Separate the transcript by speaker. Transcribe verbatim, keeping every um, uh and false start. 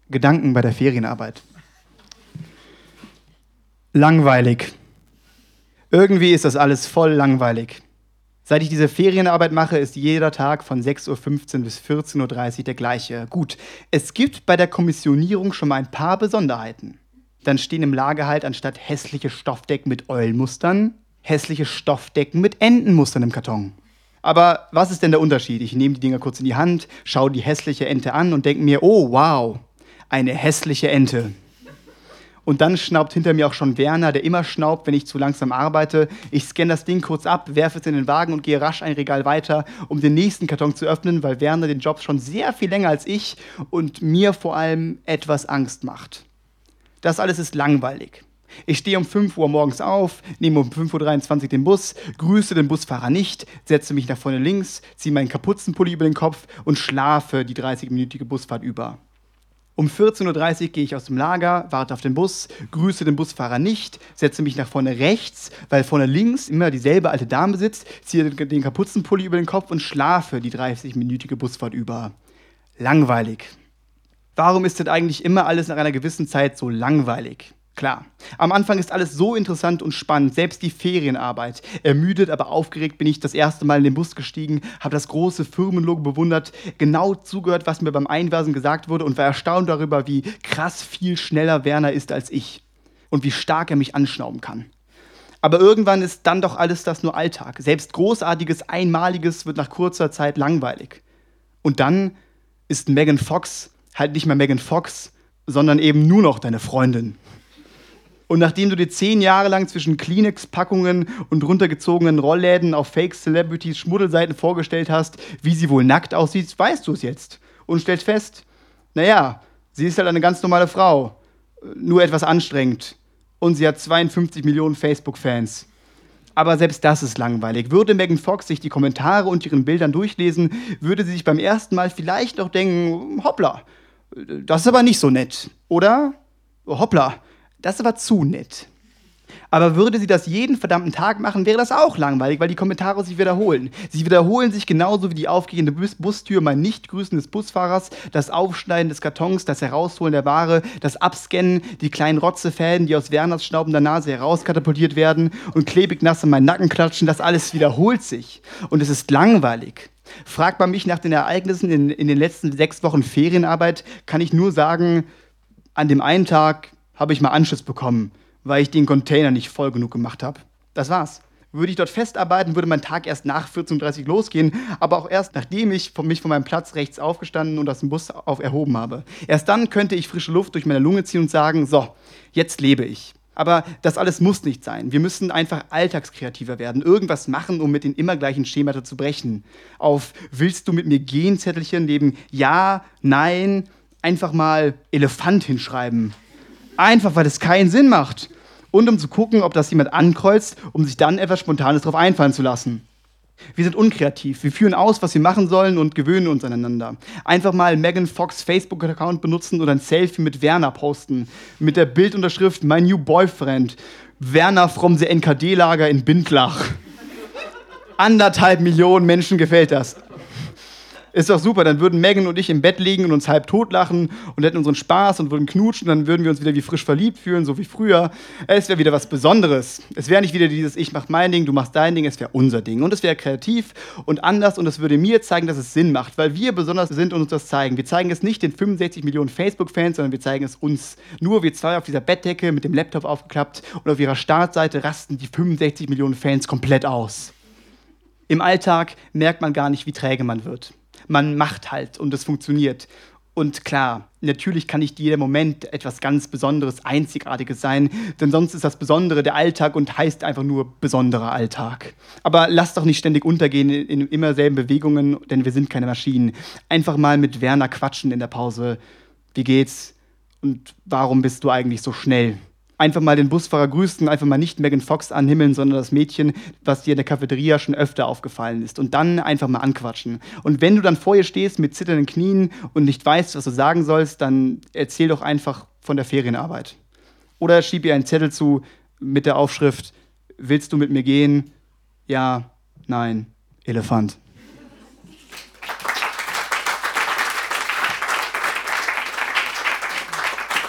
Speaker 1: Gedanken bei der Ferienarbeit. Langweilig. Irgendwie ist das alles voll langweilig. Seit ich diese Ferienarbeit mache, ist jeder Tag von sechs Uhr fünfzehn bis vierzehn Uhr dreißig der gleiche. Gut, es gibt bei der Kommissionierung schon mal ein paar Besonderheiten. Dann stehen im Lager halt anstatt hässliche Stoffdecken mit Eulenmustern, hässliche Stoffdecken mit Entenmustern im Karton. Aber was ist denn der Unterschied? Ich nehme die Dinger kurz in die Hand, schaue die hässliche Ente an und denke mir, oh wow, eine hässliche Ente. Und dann schnaubt hinter mir auch schon Werner, der immer schnaubt, wenn ich zu langsam arbeite. Ich scanne das Ding kurz ab, werfe es in den Wagen und gehe rasch ein Regal weiter, um den nächsten Karton zu öffnen, weil Werner den Job schon sehr viel länger als ich und mir vor allem etwas Angst macht. Das alles ist langweilig. Ich stehe um fünf Uhr morgens auf, nehme um fünf Uhr dreiundzwanzig den Bus, grüße den Busfahrer nicht, setze mich nach vorne links, ziehe meinen Kapuzenpulli über den Kopf und schlafe die dreißigminütige Busfahrt über. Um vierzehn Uhr dreißig gehe ich aus dem Lager, warte auf den Bus, grüße den Busfahrer nicht, setze mich nach vorne rechts, weil vorne links immer dieselbe alte Dame sitzt, ziehe den Kapuzenpulli über den Kopf und schlafe die dreißigminütige Busfahrt über. Langweilig. Warum ist denn eigentlich immer alles nach einer gewissen Zeit so langweilig? Klar, am Anfang ist alles so interessant und spannend, selbst die Ferienarbeit. Ermüdet, aber aufgeregt bin ich das erste Mal in den Bus gestiegen, habe das große Firmenlogo bewundert, genau zugehört, was mir beim Einweisen gesagt wurde und war erstaunt darüber, wie krass viel schneller Werner ist als ich und wie stark er mich anschnauben kann. Aber irgendwann ist dann doch alles das nur Alltag. Selbst Großartiges, Einmaliges wird nach kurzer Zeit langweilig. Und dann ist Megan Fox halt nicht mehr Megan Fox, sondern eben nur noch deine Freundin. Und nachdem du dir zehn Jahre lang zwischen Kleenex-Packungen und runtergezogenen Rollläden auf Fake-Celebrities-Schmuddelseiten vorgestellt hast, wie sie wohl nackt aussieht, weißt du es jetzt. Und stellst fest, naja, sie ist halt eine ganz normale Frau, nur etwas anstrengend. Und sie hat zweiundfünfzig Millionen Facebook-Fans. Aber selbst das ist langweilig. Würde Megan Fox sich die Kommentare unter ihren Bildern durchlesen, würde sie sich beim ersten Mal vielleicht noch denken, hoppla, das ist aber nicht so nett. Oder, hoppla, das ist aber zu nett. Aber würde sie das jeden verdammten Tag machen, wäre das auch langweilig, weil die Kommentare sich wiederholen. Sie wiederholen sich genauso wie die aufgehende Bus- Bustür, mein Nicht-Grüßen des Busfahrers, das Aufschneiden des Kartons, das Herausholen der Ware, das Abscannen, die kleinen Rotzefäden, die aus Werners schnaubender Nase herauskatapultiert werden und klebig nass in meinen Nacken klatschen, das alles wiederholt sich. Und es ist langweilig. Fragt man mich nach den Ereignissen in, in den letzten sechs Wochen Ferienarbeit, kann ich nur sagen, an dem einen Tag habe ich mal Anschiss bekommen, weil ich den Container nicht voll genug gemacht habe. Das war's. Würde ich dort festarbeiten, würde mein Tag erst nach vierzehn Uhr dreißig losgehen, aber auch erst nachdem ich von, mich von meinem Platz rechts aufgestanden und aus dem Bus auf erhoben habe. Erst dann könnte ich frische Luft durch meine Lunge ziehen und sagen, so, jetzt lebe ich. Aber das alles muss nicht sein. Wir müssen einfach alltagskreativer werden, irgendwas machen, um mit den immer gleichen Schemata zu brechen. Auf Willst du mit mir gehen Zettelchen neben Ja, Nein, einfach mal Elefant hinschreiben. Einfach, weil es keinen Sinn macht. Und um zu gucken, ob das jemand ankreuzt, um sich dann etwas Spontanes drauf einfallen zu lassen. Wir sind unkreativ. Wir führen aus, was wir machen sollen und gewöhnen uns aneinander. Einfach mal Megan Fox Facebook-Account benutzen oder ein Selfie mit Werner posten. Mit der Bildunterschrift My New Boyfriend. Werner from the N K D-Lager in Bindlach. Anderthalb Millionen Menschen gefällt das. Ist doch super, dann würden Megan und ich im Bett liegen und uns halb totlachen und hätten unseren Spaß und würden knutschen, dann würden wir uns wieder wie frisch verliebt fühlen, so wie früher. Es wäre wieder was Besonderes. Es wäre nicht wieder dieses Ich mach mein Ding, du machst dein Ding, es wäre unser Ding. Und es wäre kreativ und anders und es würde mir zeigen, dass es Sinn macht, weil wir besonders sind und uns das zeigen. Wir zeigen es nicht den fünfundsechzig Millionen Facebook-Fans, sondern wir zeigen es uns. Nur wir zwei auf dieser Bettdecke mit dem Laptop aufgeklappt und auf ihrer Startseite rasten die fünfundsechzig Millionen Fans komplett aus. Im Alltag merkt man gar nicht, wie träge man wird. Man macht halt und es funktioniert. Und klar, natürlich kann nicht jeder Moment etwas ganz Besonderes, Einzigartiges sein, denn sonst ist das Besondere der Alltag und heißt einfach nur besonderer Alltag. Aber lass doch nicht ständig untergehen in, in immer selben Bewegungen, denn wir sind keine Maschinen. Einfach mal mit Werner quatschen in der Pause. Wie geht's? Und warum bist du eigentlich so schnell? Einfach mal den Busfahrer grüßen, einfach mal nicht Megan Fox anhimmeln, sondern das Mädchen, was dir in der Cafeteria schon öfter aufgefallen ist. Und dann einfach mal anquatschen. Und wenn du dann vor ihr stehst mit zitternden Knien und nicht weißt, was du sagen sollst, dann erzähl doch einfach von der Ferienarbeit. Oder schieb ihr einen Zettel zu mit der Aufschrift, willst du mit mir gehen? Ja, nein, Elefant.